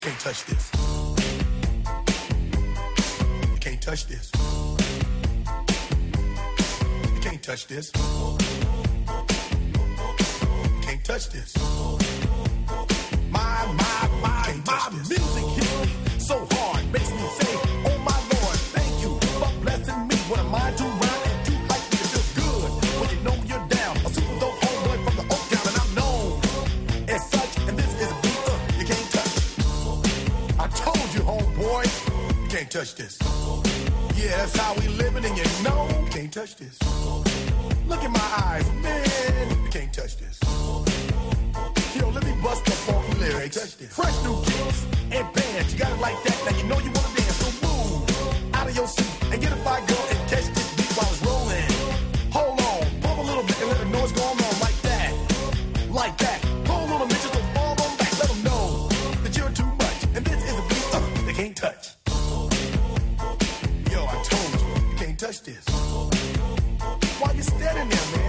Can't touch this. You can't touch this. You can't touch this. You can't touch this. My music hits me so hard, makes me say, oh my Lord, thank you for blessing me. What am I to rhyme and do like me? It feels good when you know you're down. A super dope homeboy from the Oak Town, and I'm known as such. And this is a beat you can't touch. I told you, homeboy, you can't touch this. Yeah, that's how we living, and you know you can't touch this. Look in my eyes, man, you can't touch this. Yo, let me bust the funky lyrics. Fresh new kicks and bands. You got it like that. Now you know you want to dance. So move out of your seat and get a fire girl and catch this beat while it's rolling. Hold on, pump a little bit and let the noise go on like that. Like that. Hold on a minute, just don't fall on back. Let them know that you're too much. And this is a beat they can't touch. Yo, I told you, you can't touch this. Why you standing there, man?